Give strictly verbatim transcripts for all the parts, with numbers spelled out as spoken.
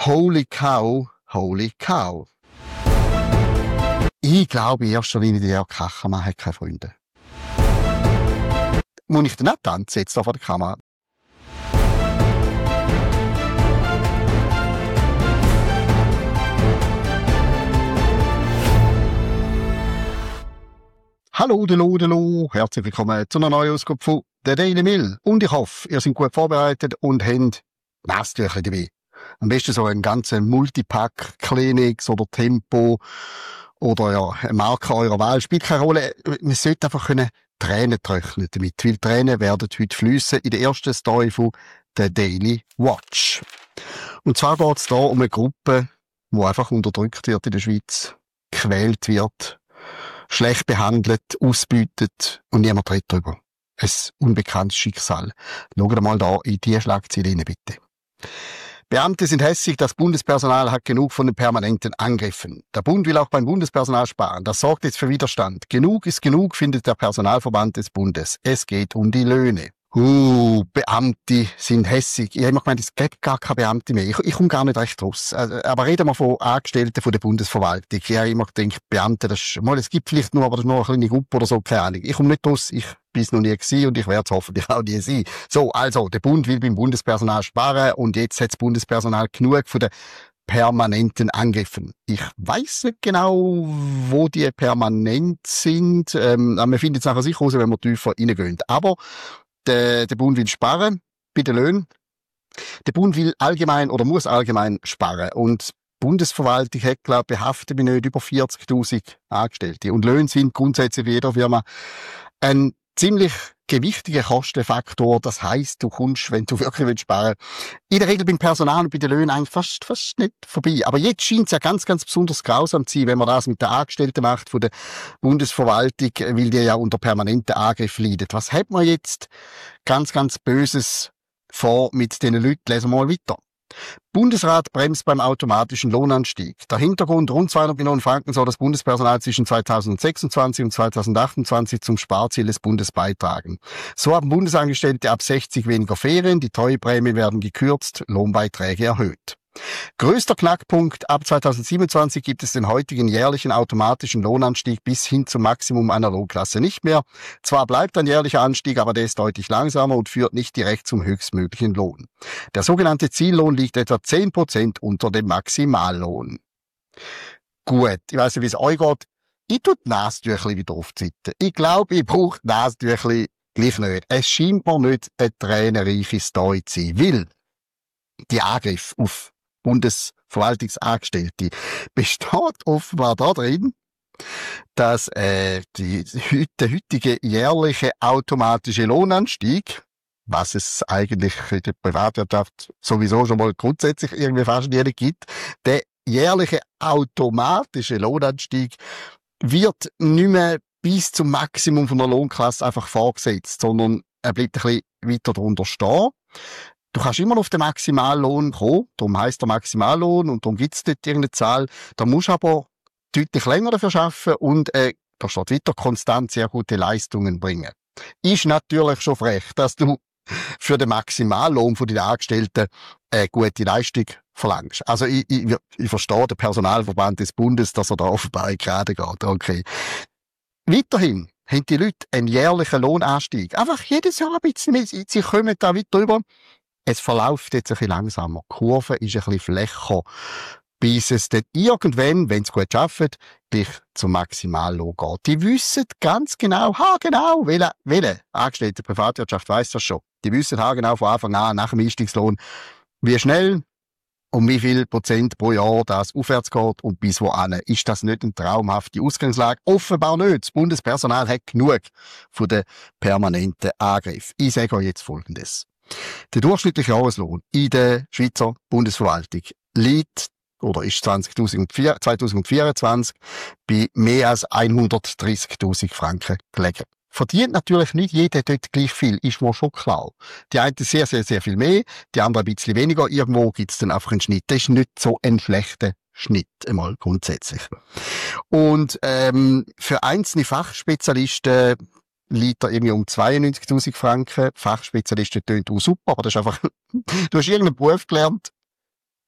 Holy cow, holy cow. Ich glaube, in erster Linie, der Jörg Kachermann hat keine Freunde. Muss ich denn auch tanzen jetzt da vor der Kamera? Hallo, delo, delo. Herzlich willkommen zu einer neuen Ausgabe von der Daily Mill. Und ich hoffe, ihr seid gut vorbereitet und habt Nasstücher dabei. Am besten so einen ganzen Multipack, Kleenex oder Tempo oder ja, eine Marke eurer Wahl. Spielt keine Rolle. Man sollte einfach können Tränen trocknen damit, weil Tränen werden heute fliessen in der ersten Story von der Daily Watch. Und zwar geht es da um eine Gruppe, die einfach unterdrückt wird in der Schweiz, gequält wird, schlecht behandelt, ausbeutet und niemand redet darüber. Ein unbekanntes Schicksal. Schaut mal da in die Schlagzeile rein, bitte. Beamte sind hässig, das Bundespersonal hat genug von den permanenten Angriffen. Der Bund will auch beim Bundespersonal sparen. Das sorgt jetzt für Widerstand. Genug ist genug, findet der Personalverband des Bundes. Es geht um die Löhne. Uh, Beamte sind hässig. Ich habe immer gemeint, es gibt gar keine Beamte mehr. Ich, ich komme gar nicht recht raus. Also, aber reden wir von Angestellten von der Bundesverwaltung. Ich habe immer gedacht, Beamte, das ist, mal, es gibt vielleicht nur, aber das ist nur eine kleine Gruppe oder so, keine Ahnung. Ich komme nicht raus. Ich bin es noch nie gewesen und ich werde es hoffentlich auch nie sein. So, also, der Bund will beim Bundespersonal sparen und jetzt hat das Bundespersonal genug von den permanenten Angriffen. Ich weiss nicht genau, wo die permanent sind. Ähm, man findet es nachher sicher raus, wenn man tiefer reingehen. Aber Der, der Bund will sparen bei den Löhnen. Der Bund will allgemein oder muss allgemein sparen. Und die Bundesverwaltung hat, glaube ich, behaftet mich nicht über vierzigtausend Angestellte. Und Löhne sind grundsätzlich für jeder Firma ein ziemlich gewichtiger Kostenfaktor. Das heisst, du kommst, wenn du wirklich willst sparen, in der Regel beim Personal und bei den Löhnen eigentlich fast, fast nicht vorbei. Aber jetzt scheint es ja ganz, ganz besonders grausam zu sein, wenn man das mit den Angestellten macht von der Bundesverwaltung, weil die ja unter permanenten Angriff leiden. Was hat man jetzt ganz, ganz Böses vor mit diesen Leuten? Lesen wir mal weiter. Bundesrat bremst beim automatischen Lohnanstieg. Der Hintergrund: rund zweihundert Millionen Franken soll das Bundespersonal zwischen zweitausendsechsundzwanzig und zweitausendachtundzwanzig zum Sparziel des Bundes beitragen. So haben Bundesangestellte ab sechzig weniger Ferien, die Treueprämien werden gekürzt, Lohnbeiträge erhöht. Größter Knackpunkt: ab zweitausendsiebenundzwanzig gibt es den heutigen jährlichen automatischen Lohnanstieg bis hin zum Maximum einer Lohnklasse nicht mehr. Zwar bleibt ein jährlicher Anstieg, aber der ist deutlich langsamer und führt nicht direkt zum höchstmöglichen Lohn. Der sogenannte Ziellohn liegt etwa zehn Prozent unter dem Maximallohn. Gut, ich weiss nicht, wie es euch geht. Ich tue die Nasentüchli wieder aufzitten. Ich glaube, ich brauche die Nasentüchli gleich nicht. Es scheint mir nicht eine tränenreiche Story zu sein, weil die Angriff auf Bundesverwaltungsangestellte besteht offenbar darin, dass äh, die, der heutige jährliche automatische Lohnanstieg, was es eigentlich in der Privatwirtschaft sowieso schon mal grundsätzlich irgendwie fast nicht gibt, der jährliche automatische Lohnanstieg wird nicht mehr bis zum Maximum von der Lohnklasse einfach vorgesetzt, sondern er bleibt ein bisschen weiter darunter stehen. Du kannst immer noch auf den Maximallohn kommen, darum heisst der Maximallohn und darum gibt es dort irgendeine Zahl. Da musst du aber deutlich länger dafür arbeiten und, äh, da steht weiter, konstant sehr gute Leistungen bringen. Ist natürlich schon frech, dass du für den Maximallohn von den Angestellten eine gute Leistung verlangst. Also ich, ich, ich verstehe den Personalverband des Bundes, dass er da offenbar gerade geht. Okay. Weiterhin haben die Leute einen jährlichen Lohnanstieg. Einfach jedes Jahr ein bisschen mehr. Sie kommen da weiter drüber. Es verläuft jetzt ein bisschen langsamer. Die Kurve ist ein bisschen flächer, bis es dann irgendwann, wenn es gut schafft, gleich zum Maximallohn geht. Die wissen ganz genau, ha genau, welche, welche Angestellte Privatwirtschaft weiss das schon. Die wissen ha genau von Anfang an, nach dem Einstiegslohn, wie schnell, um wie viel Prozent pro Jahr das aufwärts geht und bis wohin. Ist das nicht eine traumhafte Ausgangslage? Offenbar nicht. Das Bundespersonal hat genug von den permanenten Angriffen. Ich sage euch jetzt Folgendes. Der durchschnittliche Jahreslohn in der Schweizer Bundesverwaltung liegt oder ist zweitausendvierundzwanzig bei mehr als hundertdreissigtausend Franken gelegen. Verdient natürlich nicht jeder dort gleich viel, ist mir schon klar. Die einen sehr, sehr, sehr viel mehr, die anderen ein bisschen weniger. Irgendwo gibt es dann einfach einen Schnitt. Das ist nicht so ein schlechter Schnitt, einmal grundsätzlich. Und ähm, für einzelne Fachspezialisten liegt er irgendwie um zweiundneunzigtausend Franken. Fachspezialisten tönt auch super, aber das ist einfach, du hast irgendeinen Beruf gelernt,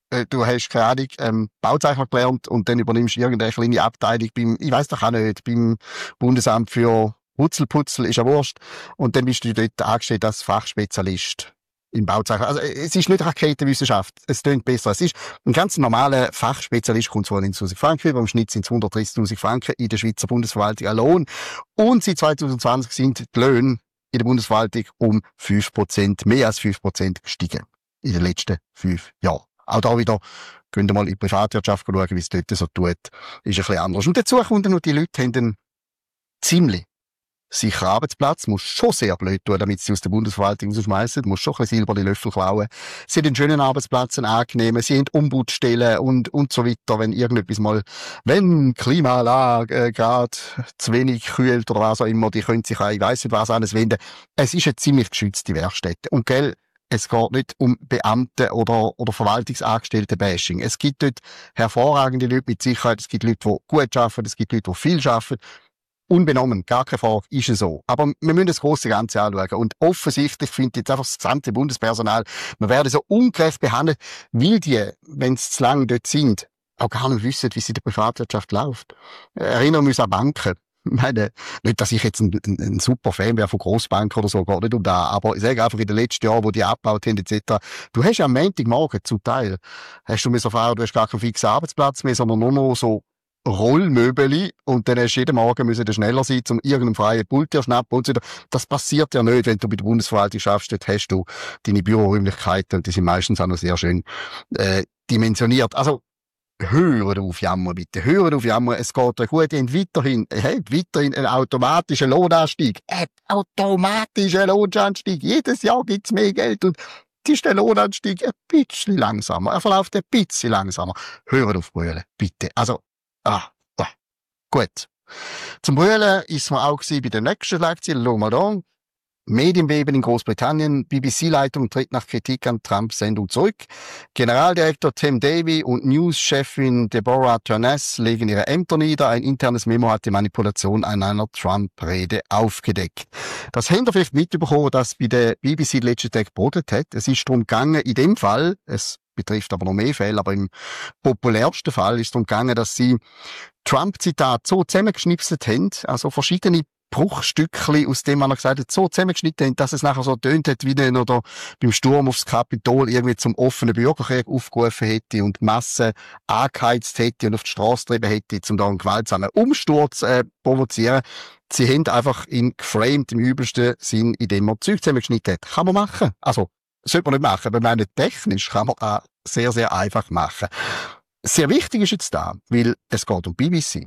äh, du hast keine Ahnung, ähm, Bauzeichner gelernt und dann übernimmst du irgendeine kleine Abteilung beim, ich weiss doch auch nicht, beim Bundesamt für Putzelputzel, ist ja wurscht. Und dann bist du dort angestellt als Fachspezialist im Bauzeichner. Also es ist nicht Raketenwissenschaft, es klingt besser. Es ist ein ganz normaler Fachspezialist, kommt zweihunderttausend Franken über, im Schnitt sind es hundertdreißigtausend Franken in der Schweizer Bundesverwaltung ein Lohn. Und seit zwanzig zwanzig sind die Löhne in der Bundesverwaltung um fünf Prozent, mehr als fünf Prozent gestiegen in den letzten fünf Jahren. Auch da wieder, könnt ihr mal in die Privatwirtschaft schauen, wie es dort so tut, ist ein bisschen anders. Und dazu kommt noch, die Leute haben einen ziemlich sicheren Arbeitsplatz, muss schon sehr blöd tun, damit sie aus der Bundesverwaltung rausschmeißen, muss schon ein bisschen silberne Löffel klauen. Sie haben einen schönen Arbeitsplatz, einen angenehmen, sie haben Ombudsstellen und, und so weiter, wenn irgendetwas mal, wenn Klimaanlage äh, gerade zu wenig kühlt oder was auch immer, die können sich auch, ich weiss nicht was alles wenden. Es ist eine ziemlich geschützte Werkstätte. Und gell, es geht nicht um Beamte oder, oder Verwaltungsangestellte-Bashing. Es gibt dort hervorragende Leute mit Sicherheit, es gibt Leute, die gut arbeiten, es gibt Leute, die viel arbeiten. Unbenommen, gar keine Frage, ist es so. Aber wir müssen das große Ganze anschauen. Und offensichtlich findet jetzt einfach das gesamte Bundespersonal, wir werden so ungerecht behandelt, weil die, wenn sie zu lange dort sind, auch gar nicht wissen, wie es in der Privatwirtschaft läuft. Erinnern wir uns an Banken. Ich meine, nicht, dass ich jetzt ein, ein, ein super Fan wäre von Grossbanken oder so, geht nicht um da. Aber ich sage einfach, in den letzten Jahren, wo die abgebaut haben, et cetera. Du hast ja am Montagmorgen zum Teil, hast du müssen erfahren, du hast gar keinen fixen Arbeitsplatz mehr, sondern nur noch so Rollmöbeli und dann hast du jeden Morgen müssen schneller sein, um irgendeinen freien Pult zu schnappen und so weiter. Das passiert ja nicht, wenn du bei der Bundesverwaltung schaffst, dort hast du deine Büroräumlichkeiten und die sind meistens auch noch sehr schön äh, dimensioniert. Also, hören auf Jammern, bitte. Hören auf Jammern. Es geht euch gut. Ihr habt weiterhin, ihr habt weiterhin einen automatischen Lohnanstieg. Ein automatischer Lohnanstieg. Jedes Jahr gibt's mehr Geld und ist der Lohnanstieg ein bisschen langsamer. Er verläuft ein bisschen langsamer. Hören auf brüllen, bitte. Also, ah, ah, gut. Zum Brüllen ist man auch bei der nächsten Schlagzeile. Schauen wir da. Medienbeben in Großbritannien. B B C-Leitung tritt nach Kritik an Trump-Sendung zurück. Generaldirektor Tim Davie und News-Chefin Deborah Turness legen ihre Ämter nieder. Ein internes Memo hat die Manipulation an einer Trump-Rede aufgedeckt. Das habt ihr vielleicht mitbekommen, dass bei der B B C letzten Tag gebrodet hat. Es ist darum gegangen, in dem Fall, es betrifft aber noch mehr Fälle, aber im populärsten Fall ist es darum gegangen, dass sie Trump-Zitat so zusammengeschnipselt haben, also verschiedene Bruchstückchen, aus dem man gesagt hat, so zusammengeschnitten haben, dass es nachher so tönt hat, wie dann oder beim Sturm aufs Kapitol irgendwie zum offenen Bürgerkrieg aufgerufen hätte und Massen angeheizt hätte und auf die Straße getrieben hätte, um da einen gewaltsamen Umsturz äh, provozieren. Sie haben einfach ihn geframed im übelsten Sinn, indem man Zeug zusammengeschnitten hat. Kann man machen. Also, sollte man nicht machen, aber ich meine, technisch kann man auch sehr, sehr einfach machen. Sehr wichtig ist jetzt da, weil es geht um B B C.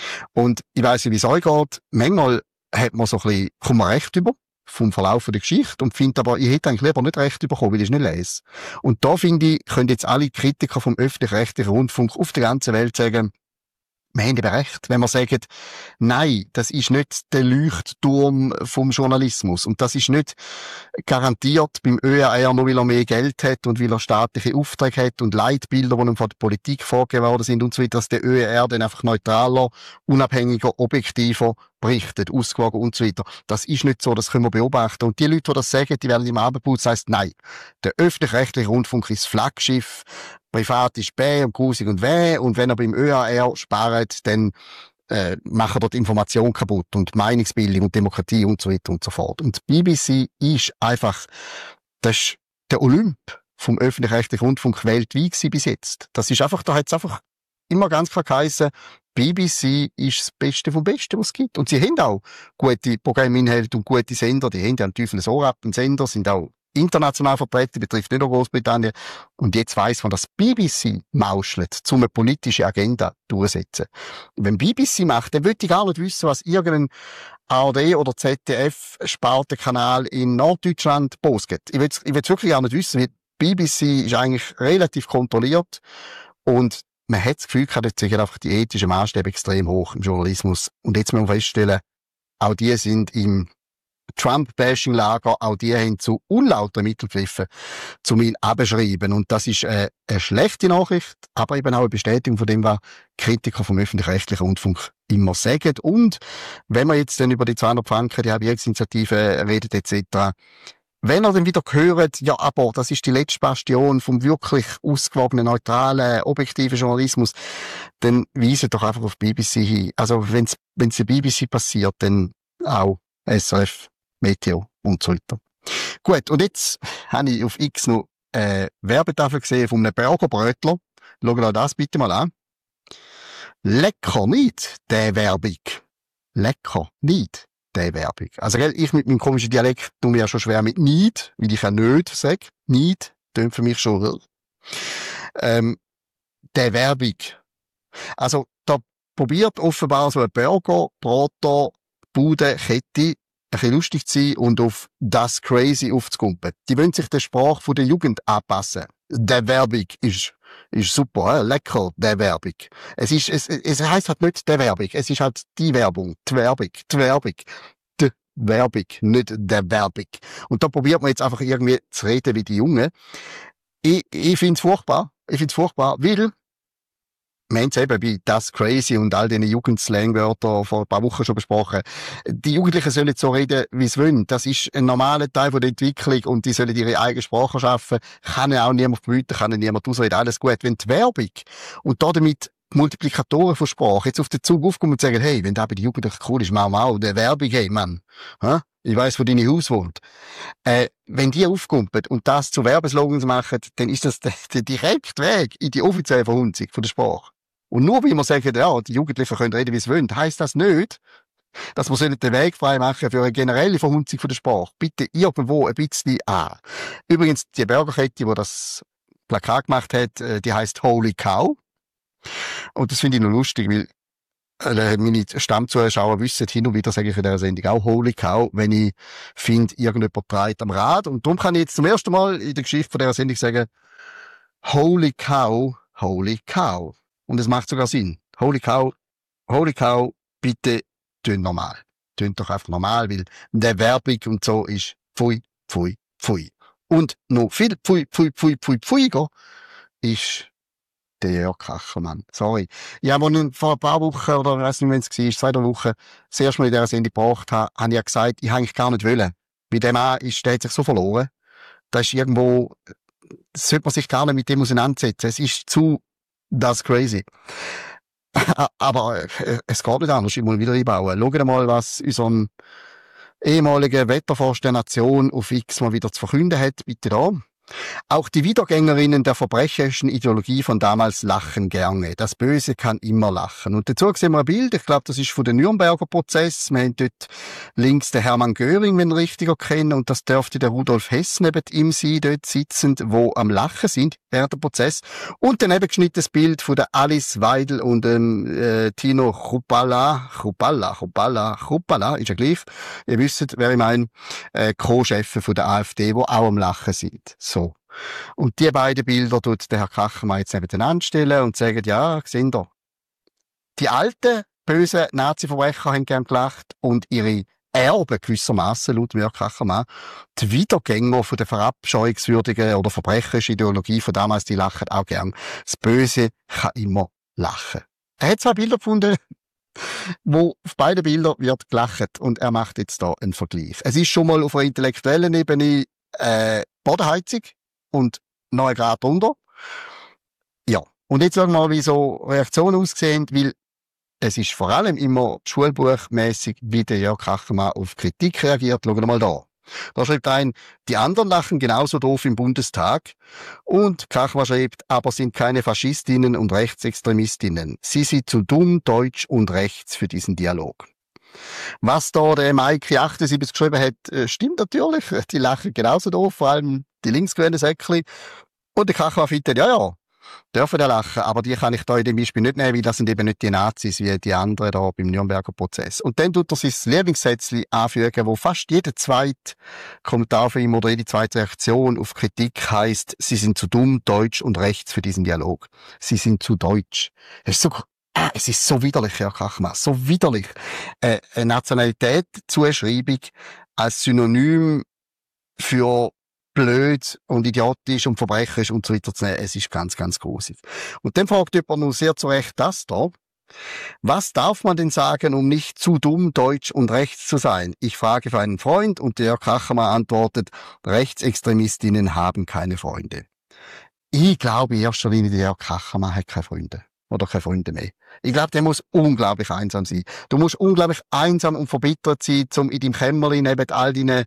Und ich weiss nicht, wie es euch geht. Manchmal hat man so ein bisschen, kommt man Recht über vom Verlauf der Geschichte und findet aber, ich hätte eigentlich lieber nicht Recht bekommen, weil ich es nicht lese. Und da finde ich, können jetzt alle Kritiker vom öffentlich-rechtlichen Rundfunk auf der ganzen Welt sagen, wir haben eben recht, wenn wir sagen, nein, das ist nicht der Leuchtturm vom Journalismus. Und das ist nicht garantiert beim Ö R R, nur weil er mehr Geld hat und weil er staatliche Aufträge hat und Leitbilder, die ihm von der Politik vorgegeben worden sind und so weiter, dass der Ö R R dann einfach neutraler, unabhängiger, objektiver berichtet, ausgewogen und so weiter. Das ist nicht so, das können wir beobachten. Und die Leute, die das sagen, die werden im Abendbrot, das heisst, nein, der öffentlich-rechtliche Rundfunk ist das Flaggschiff, privat ist bäh und grusig und weh, und wenn er beim Ö R R spart, dann äh, machen dort Information kaputt und Meinungsbildung und Demokratie und so weiter und so fort. Und B B C ist einfach, das ist der Olymp vom öffentlich-rechtlichen Rundfunk weltweit gewesen bis jetzt. Das ist einfach, da hat es einfach immer ganz klar geheissen, B B C ist das Beste vom Besten, was es gibt. Und sie haben auch gute Programminhalte und gute Sender, die haben ja einen Teufel so ab, einen Sender, sind auch international vertreten, betrifft nicht nur Großbritannien. Und jetzt weiss man, dass B B C mauschelt, um eine politische Agenda durchzusetzen. Wenn B B C macht, dann will ich gar nicht wissen, was irgendein A R D oder Z D F-Spartenkanal in Norddeutschland postet. Ich will ich will wirklich gar nicht wissen, weil B B C ist eigentlich relativ kontrolliert und man hat das Gefühl, dort sind einfach die ethischen Maßstäbe extrem hoch im Journalismus. Und jetzt müssen wir feststellen, auch die sind im Trump-Bashing-Lager, auch die haben zu unlauteren Mitteln gegriffen, um ihn abzuschreiben. Und das ist äh, eine schlechte Nachricht, aber eben auch eine Bestätigung von dem, was Kritiker vom öffentlich-rechtlichen Rundfunk immer sagen. Und wenn man jetzt dann über die zweihundert Franken, die Habjagdinitiative redet et cetera, wenn ihr dann wieder hört, ja, aber das ist die letzte Bastion vom wirklich ausgewogenen, neutralen, objektiven Journalismus, dann weiset doch einfach auf B B C hin. Also, wenn's, wenn's der B B C passiert, dann auch S R F, Meteo und so weiter. Gut, und jetzt habe ich auf X noch äh, Werbetafel gesehen von einem Burgerbrötler. Schaut euch das bitte mal an. Lecker nicht, der Werbung. Lecker nicht, der Werbung. Also, gell, ich mit meinem komischen Dialekt tue mir ja schon schwer mit nicht, weil ich ja nicht sage. Nicht, tönt für mich schon. Ähm, der Werbung. Also, da probiert offenbar so ein Burger, Broter, Bude, Kette, ein bisschen lustig zu sein und auf das Crazy aufzukumpen. Die wollen sich der Sprache von der Jugend anpassen. Der Werbung ist, ist super, äh? Lecker, der Werbung. Es ist, es, es heisst halt nicht der Werbung, es ist halt die Werbung, die Werbung, die Werbung, die Werbung, nicht der Werbung. Und da probiert man jetzt einfach irgendwie zu reden wie die Jungen. Ich, ich find's furchtbar, ich find's furchtbar, weil wir haben es eben bei das Crazy und all diesen Jugendslang-Wörtern vor ein paar Wochen schon besprochen. Die Jugendlichen sollen so reden, wie sie wollen. Das ist ein normaler Teil von der Entwicklung und die sollen ihre eigene Sprache schaffen. Kann ja auch niemand verbieten, kann ja niemand ausreden. Alles gut. Wenn die Werbung und da damit die Multiplikatoren von Sprache jetzt auf den Zug aufkommen und sagen, hey, wenn da bei den Jugendlichen cool ist, mau mau, der Werbung, hey, Mann. Ha? Ich weiss, wo deine Haus wohnt. Äh, wenn die aufkumpeln und das zu Werbeslogans machen, dann ist das der, der direkte Weg in die offizielle Verhunzung von der Sprache. Und nur weil wir sagen, ja, die Jugendlichen können reden, wie sie wollen, heisst das nicht, dass wir den Weg frei machen für eine generelle Verhunzung von der Sprache. Bitte irgendwo ein bisschen an. Übrigens, die Burgerkette, die das Plakat gemacht hat, die heisst Holy Cow. Und das finde ich noch lustig, weil äh, meine Stammzuschauer wissen, hin und wieder sage ich in dieser Sendung auch Holy Cow, wenn ich finde, irgendjemand dreht am Rad. Und darum kann ich jetzt zum ersten Mal in der Geschichte von dieser Sendung sagen, Holy Cow, Holy Cow. Und es macht sogar Sinn. Holy Cow, Holy Cow, bitte tun normal. Tun doch einfach normal, weil der Werbung und so ist pfui, pfui, pfui. Und noch viel pfui, pfui, pfui, pfui, pfuiger ist der Jörg Kachelmann. Sorry. Ich habe ihn vor ein paar Wochen, oder ich weiß nicht, wenn es war, zwei, drei Wochen, das erste Mal in dieser Sendung gebracht habe, habe ich ja gesagt, ich habe eigentlich gar nicht wollen. Bei dem Mann ist, der hat sich so verloren. Da ist irgendwo, das sollte man sich gar nicht mit dem auseinandersetzen. Es ist zu das crazy. Aber äh, es geht nicht anders. Ich muss wieder einbauen. Schaut mal, was unserem ehemaligen Wetterforscher der Nation auf X mal wieder zu verkünden hat. Bitte da. Auch die Wiedergängerinnen der verbrecherischen Ideologie von damals lachen gerne. Das Böse kann immer lachen. Und dazu sehen wir ein Bild. Ich glaube, das ist von den Nürnberger Prozess. Wir haben dort links den Hermann Göring, wenn ich richtig erkenne. Und das dürfte der Rudolf Hess neben ihm sein, dort sitzend, wo am Lachen sind während dem Prozess. Und daneben geschnittenes Bild von der Alice Weidel und dem äh, Tino Chrupalla. Chrupalla, Chrupalla, Chrupalla, ist ja gleich. Ihr wisst, wer ich meine, äh, Co-Chefin von der AfD, wo auch am Lachen sind. So. Und die beiden Bilder tut der Herr Kachelmann jetzt nebeneinander stellen und sagen, ja, seht ihr, die alten, bösen Nazi-Verbrecher haben gern gelacht und ihre Erben gewissermaßen, laut Jörg Kachelmann, die Wiedergänger von der verabscheuungswürdigen oder verbrecherischen Ideologie von damals, die lachen auch gern. Das Böse kann immer lachen. Er hat zwei Bilder gefunden, wo auf beiden Bildern wird gelacht und er macht jetzt da einen Vergleich. Es ist schon mal auf einer intellektuellen Ebene äh, Bodenheizung und noch ein Grad drunter. Ja. Und jetzt sagen wir mal, wie so Reaktionen aussehen, weil es ist vor allem immer schulbuchmässig, wie der Jörg Kachelmann auf Kritik reagiert. Schauen wir mal da. Da schreibt ein, die anderen lachen genauso doof im Bundestag. Und Kachelmann schreibt, aber sind keine Faschistinnen und Rechtsextremistinnen. Sie sind zu dumm, deutsch und rechts für diesen Dialog. Was da der Maike achtundsiebzig geschrieben hat, stimmt natürlich. Die lachen genauso doof, vor allem die linksgrünen Säckchen. Und der Kachelmann findet, ja, ja, dürfen da lachen, aber die kann ich da in dem Beispiel nicht nehmen, weil das sind eben nicht die Nazis wie die anderen da beim Nürnberger Prozess. Und dann tut er sein Lieblingssätzchen anfügen, wo fast jeder zweite Kommentar von ihm oder jede zweite Reaktion auf Kritik heisst, sie sind zu dumm, deutsch und rechts für diesen Dialog. Sie sind zu deutsch. Es ist so, äh, es ist so widerlich, Herr Kachelmann, so widerlich. Äh, eine Nationalität-Zuschreibung als Synonym für blöd und idiotisch und verbrecherisch und so weiter zu nehmen. Es ist ganz, ganz grusig. Und dann fragt jemand noch sehr zu Recht das da. Was darf man denn sagen, um nicht zu dumm, deutsch und rechts zu sein? Ich frage für einen Freund und der Jörg Kachemann antwortet, Rechtsextremistinnen haben keine Freunde. Ich glaube in erster Linie, der Jörg Kachemann hat keine Freunde. Oder keine Freunde mehr. Ich glaube, der muss unglaublich einsam sein. Du musst unglaublich einsam und verbittert sein, um in deinem Kämmerlein neben all deinen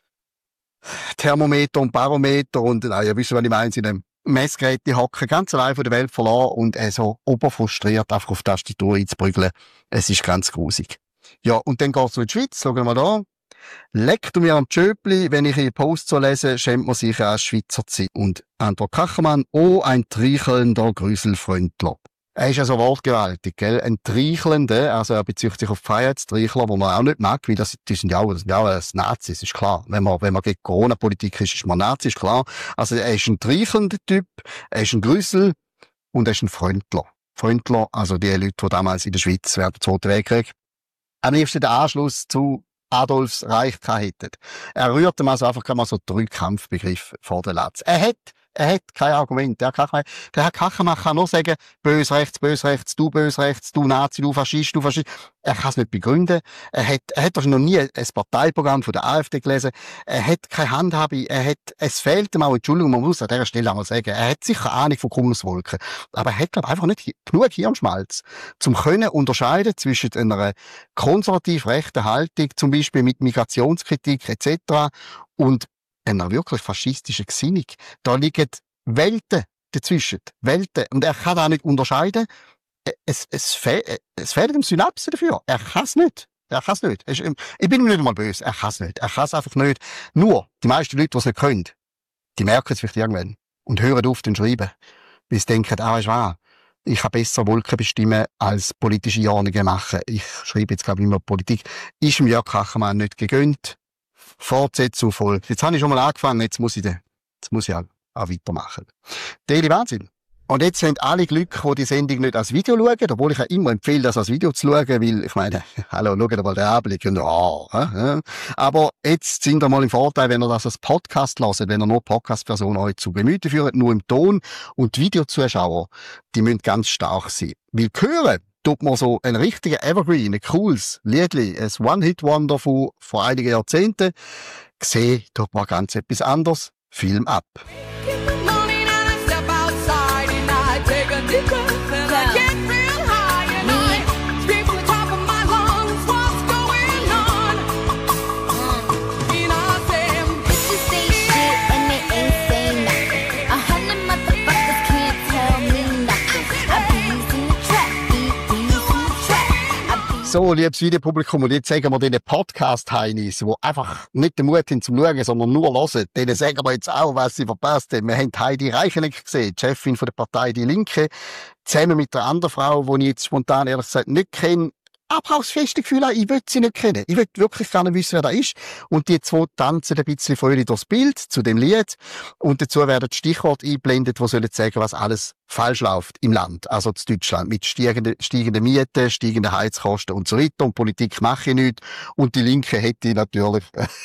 Thermometer und Barometer und, na, ihr wisst, was ich meine, in einem Messgerät hocken, ganz allein von der Welt verloren und äh, so oberfrustriert einfach auf die Tastatur einzuprügeln. Es ist ganz grusig. Ja, und dann geht's in die Schweiz. Schauen wir mal da. Leckt mir am Tschöpli, wenn ich Ihre Post so lese, schämt man sich als Schweizer zu sein. Und Antwort Kachemann, oh, ein trichelnder Grüselfreundler. Er ist ja so wortgewaltig, gell? Ein Treichelnder, also er bezieht sich auf Freiheitstreichler, die man auch nicht mag, weil das, die sind ja auch, das sind ja auch Nazis, ist klar. Wenn man, wenn man gegen Corona-Politik ist, ist man Nazi, ist klar. Also er ist ein treichelnder Typ, er ist ein Grüssel und er ist ein Freundler. Freundler, also die Leute, die damals in der Schweiz während des Zweiten Weltkriegs am liebsten den Anschluss zu Adolfs Reich hätten. Er rührt ihm also einfach mal so drei Kampfbegriffe vor den Latz. Er hat Er hat kein Argument. Der, Kachemann, der Herr Kachemann kann nur sagen, bös rechts, bös rechts, du bös rechts, du Nazi, du Faschist, du Faschist. Er kann es nicht begründen. Er hat, er hat wahrscheinlich noch nie ein Parteiprogramm von der AfD gelesen. Er hat keine Handhabe. Er hat, es fehlt ihm auch, Entschuldigung, man muss an dieser Stelle einmal sagen, er hat sicher Ahnung von Cumulus-Wolken. Aber er hat, glaube ich, einfach nicht genug Hirnschmalz, zum können unterscheiden zwischen einer konservativ-rechten Haltung, zum Beispiel mit Migrationskritik et cetera und einer wirklich faschistischen Gesinnung. Da liegen Welten dazwischen. Welten. Und er kann da nicht unterscheiden. Es, es, fe es fehlen ihm Synapsen dafür. Er kann es nicht. Er kann es nicht. Ich bin ihm nicht einmal böse. Er kann es nicht. Er kann es einfach nicht. Nur, die meisten Leute, die es nicht können, die merken es vielleicht irgendwann und hören auf den Schreiben. Weil sie denken, ah, ist wahr. Ich kann besser Wolken bestimmen als politische Jahrungen machen. Ich schreibe jetzt, glaube ich, immer Politik. Ist dem Jörg Kachemann nicht gegönnt. Fortsetzung folgt. Jetzt habe ich schon mal angefangen, jetzt muss ich, de, jetzt muss ich auch, auch weitermachen. Daily Wahnsinn. Und jetzt haben alle Glück, die die Sendung nicht als Video schauen, obwohl ich ja immer empfehle, das als Video zu schauen, weil, ich meine, hallo, schaut mal den Anblick und, oh, äh, aber jetzt sind wir mal im Vorteil, wenn ihr das als Podcast hört, wenn ihr nur Podcast-Personen euch zu Gemüte führt, nur im Ton und die Videozuschauer, die müssen ganz stark sein. Weil hören, tut man so ein richtiger Evergreen, ein cooles Liedli, ein One-Hit-Wonder von vor einigen Jahrzehnten. Gesehen tut man ganz etwas anderes. Film ab. So, liebes Videopublikum, und jetzt sagen wir den Podcast-Heinis, die einfach nicht den Mut haben zum Schauen, sondern nur hören, denen sagen wir jetzt auch, was sie verpasst haben. Wir haben Heidi Reicheneck gesehen, die Chefin von der Partei Die Linke, zusammen mit einer anderen Frau, die ich jetzt spontan ehrlich gesagt nicht kenne, aber auch das feste Gefühl habe, ich will sie nicht kennen. Ich will wirklich gar nicht wissen, wer da ist. Und die zwei tanzen ein bisschen fröhlich durchs Bild zu dem Lied. Und dazu werden Stichworte eingeblendet, die sollen sagen, was alles falsch läuft im Land. Also in Deutschland. Mit steigenden, steigenden Mieten, steigenden Heizkosten und so weiter. Und Politik mache ich nicht. Und die Linke hätte natürlich,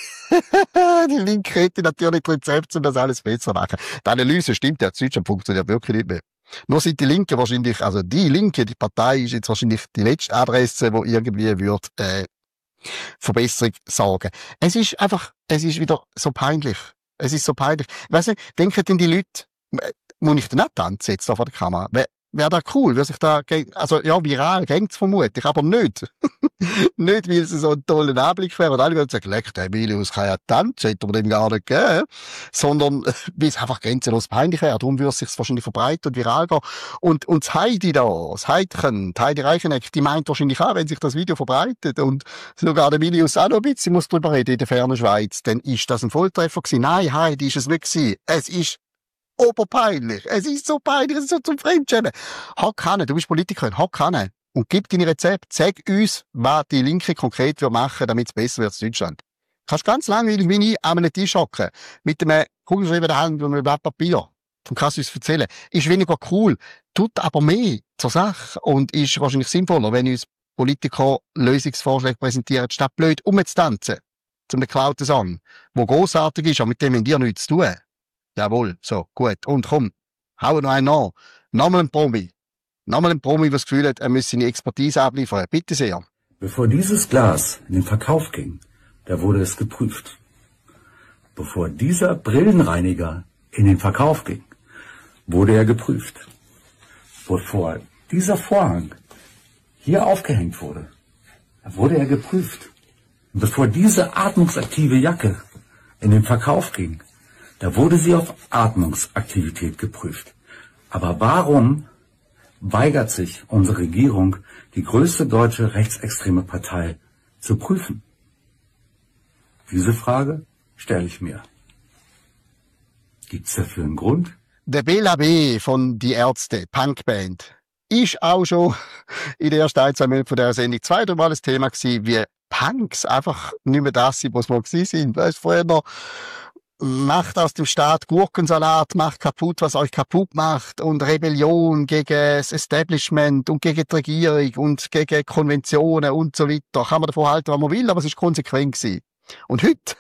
die Linke hätte natürlich Rezept, um das alles besser zu machen. Die Analyse stimmt ja, in Deutschland funktioniert wirklich nicht mehr. Nur sind die Linke wahrscheinlich, also die Linke, die Partei ist jetzt wahrscheinlich die letzte Adresse, wo irgendwie wird, äh, Verbesserung sorgen. Es ist einfach, es ist wieder so peinlich. Es ist so peinlich. Weißt du, denken denn die Leute, muss ich denn auch tanzen jetzt da vor der Kamera? Wäre wär da cool, würde sich da, also ja, viral gängt's vermutlich, aber nicht. Nicht, weil es so einen tollen Anblick wäre und alle würden sagen, leck, der Emilius kann ja tanzen, hätte man dem gar nicht gegeben, sondern weil es einfach grenzenlos peinlich wäre. Darum würde es sich wahrscheinlich verbreiten und viral gehen. Und, und das Heidi da, das Heidchen, die Heidi Reicheneck, die meint wahrscheinlich auch, wenn sich das Video verbreitet und sogar der Emilius auch noch ein bisschen muss drüber reden in der fernen Schweiz, dann ist das ein Volltreffer gewesen. Nein, Heidi ist es nicht gewesen. Es ist oberpeinlich. Es ist so peinlich, es ist so zum Fremdschämen. Hock an, du bist Politikerin, hock an und gib deine Rezepte. Sag uns, was die Linke konkret machen will, damit es besser wird in Deutschland. Du kannst ganz langweilig wie ich an einem Tisch hocken, mit einem Kugelschreiber in der Hand und einem Blatt Papier. Du kannst uns erzählen. Ist weniger cool, tut aber mehr zur Sache und ist wahrscheinlich sinnvoller, wenn uns Politiker Lösungsvorschläge präsentieren, statt blöd umzutanzen. Zum geklauten Song, der grossartig ist, aber mit dem haben wir nichts zu tun. Jawohl, so, gut. Und komm, hau noch einen an. Nochmal ein Promi. Nochmal ein Promi, der das Gefühl hat, er müsse seine Expertise abliefern. Bitte sehr. Bevor dieses Glas in den Verkauf ging, da wurde es geprüft. Bevor dieser Brillenreiniger in den Verkauf ging, wurde er geprüft. Bevor dieser Vorhang hier aufgehängt wurde, da wurde er geprüft. Und bevor diese atmungsaktive Jacke in den Verkauf ging, da wurde sie auf Atmungsaktivität geprüft. Aber warum weigert sich unsere Regierung, die größte deutsche rechtsextreme Partei zu prüfen? Diese Frage stelle ich mir. Gibt's dafür einen Grund? Der Bela B. von Die Ärzte, Punkband, ist auch schon in der ersten ein, zwei Minuten von dieser Sendung zwei, drei Mal das Thema gewesen, wie Punks einfach nicht mehr das sind, was wir gewesen sind. Weißt, früher noch, macht aus dem Staat Gurkensalat, macht kaputt, was euch kaputt macht, und Rebellion gegen das Establishment und gegen die Regierung und gegen Konventionen und so weiter. Kann man davon halten, was man will, aber es ist konsequent gewesen. Und heute,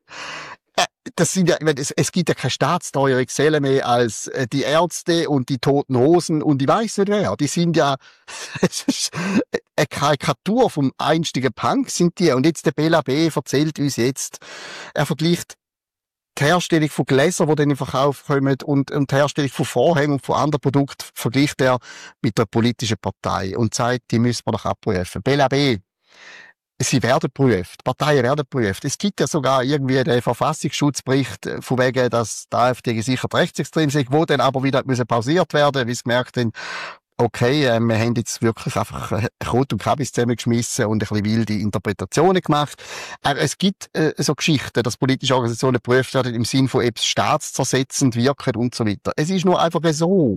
das sind ja, es, es gibt ja keine staatsteuere Geselle mehr als äh, die Ärzte und die Toten Hosen und ich weiss nicht wer. Die sind ja, es ist eine Karikatur vom einstigen Punk sind die. Und jetzt der Bela B. erzählt uns jetzt, er vergleicht die Herstellung von Gläsern, die dann in Verkauf kommen, und, und die Herstellung von Vorhängen und von anderen Produkten vergleicht er mit der politischen Partei und sagt, die müssen wir doch abprüfen. Bela B. Sie werden geprüft, Parteien werden geprüft. Es gibt ja sogar irgendwie den Verfassungsschutzbericht von wegen, dass die AfD gesichert rechtsextrem sind, wo dann aber wieder müssen pausiert werden, wie sie gemerkt haben, okay, äh, wir haben jetzt wirklich einfach äh, Kot und Kabis zusammengeschmissen und ein bisschen wilde Interpretationen gemacht. Aber es gibt äh, so Geschichten, dass politische Organisationen geprüft werden im Sinn von, ob es staatszersetzend wirken und so weiter. Es ist nur einfach so.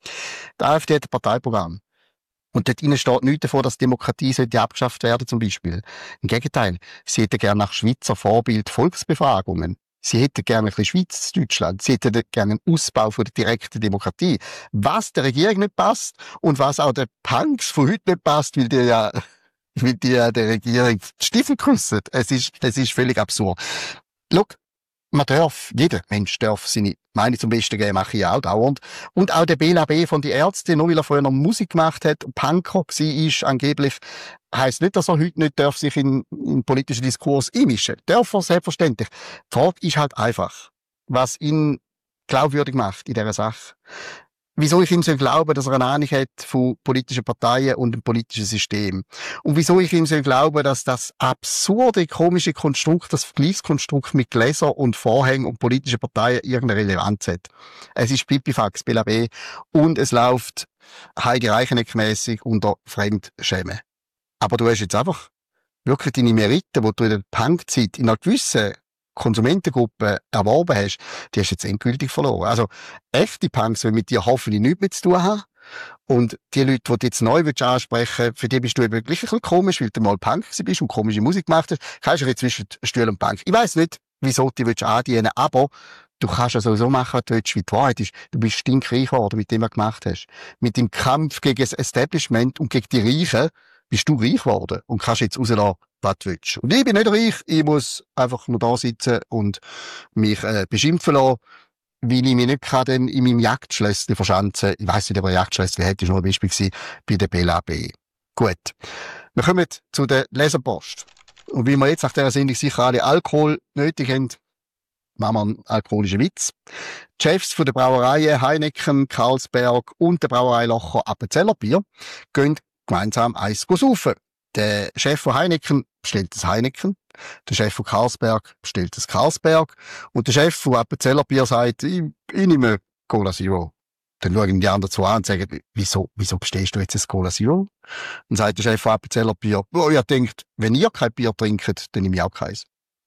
Die AfD hat ein Parteiprogramm. Und dort innen steht nichts davon, dass Demokratie sollte abgeschafft werden, zum Beispiel. Im Gegenteil, sie hätten gerne nach Schweizer Vorbild Volksbefragungen. Sie hätten gerne ein bisschen Schweiz, Deutschland. Sie hätten gerne einen Ausbau von der direkten Demokratie. Was der Regierung nicht passt und was auch den Punks von heute nicht passt, weil die ja, weil die ja der Regierung die Stiefel küssen. Es ist, es ist völlig absurd. Schau, man darf, jeder Mensch darf seine Meinung zum Besten geben, mache ich auch dauernd. Und auch der Bela B. von die Ärzte, nur weil er früher noch Musik gemacht hat, Punker war, ist angeblich, heisst nicht, dass er heute nicht darf sich in, in politischen Diskurs einmischen. Darf er selbstverständlich. Die Frage ist halt einfach, was ihn glaubwürdig macht in dieser Sache. Wieso ich ihm so glaube, dass er eine Ahnung hat von politischen Parteien und dem politischen System. Und wieso ich ihm so glaube, dass das absurde, komische Konstrukt, das Vergleichskonstrukt mit Gläsern und Vorhängen und politischen Parteien irgendeine Relevanz hat. Es ist Pipifax, Bela B. Und es läuft Heidi Reicheneck-mässig unter Fremdschämen. Aber du hast jetzt einfach wirklich deine Meriten, die du in der Punkzeit in einer gewissen Konsumentengruppe erworben hast, die hast du jetzt endgültig verloren. Also, echte Punks wollen mit dir hoffentlich nichts mehr zu tun haben. Und die Leute, die du jetzt neu ansprechen willst, für die bist du eben wirklich ein bisschen komisch, weil du mal Punk bist und komische Musik gemacht hast. Kannst du jetzt zwischen Stuhl und Punk. Ich weiss nicht, wieso du die andienen willst, aber du kannst ja sowieso machen, was du willst, wie die Wahrheit ist. Du bist stinkreich geworden mit dem, was du gemacht hast. Mit dem Kampf gegen das Establishment und gegen die Reichen bist du reich geworden und kannst jetzt rauslassen, was du willst. Und ich bin nicht reich, ich muss einfach nur da sitzen und mich äh, beschimpfen lassen, weil ich mich nicht kann dann in meinem Jagdschlössli verschanzen. Ich weiss nicht, ob er Jagdschlössli hat, ist nur ein Beispiel gewesen, bei der Bela B. Gut. Wir kommen zu der Leserpost. Und wie wir jetzt nach dieser Sendung sicher alle Alkohol nötig haben, machen wir einen alkoholischen Witz. Die Chefs von der Brauereien Heineken, Carlsberg und der Brauerei Locher Appenzeller Bier gehen gemeinsam eins saufen. Der Chef von Heineken bestellt das Heineken, der Chef von Carlsberg bestellt das Carlsberg und der Chef von Appenzeller Bier sagt, ich, ich nehme Cola Zero. Dann schauen die anderen zwei an und sagen, wieso, wieso bestellst du jetzt das Cola Zero? Dann sagt der Chef von Appenzeller Bier, oh, ihr denkt, wenn ihr kein Bier trinkt, dann nehme ich auch keins.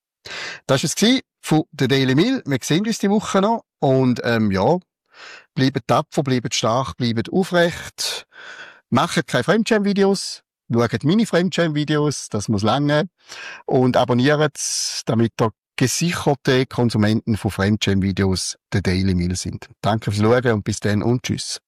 Das war es von der Daily Mail. Wir sehen uns die Woche noch und ähm, ja, bleibt tapfer, bleibt stark, bleibt aufrecht. Macht keine Fremdschäm-Videos, schaut meine Fremdschäm-Videos, das muss lange, und abonniert, damit ihr gesicherte Konsumenten von Fremdschäm-Videos der Daily Mail sind. Danke fürs Schauen und bis dann und tschüss.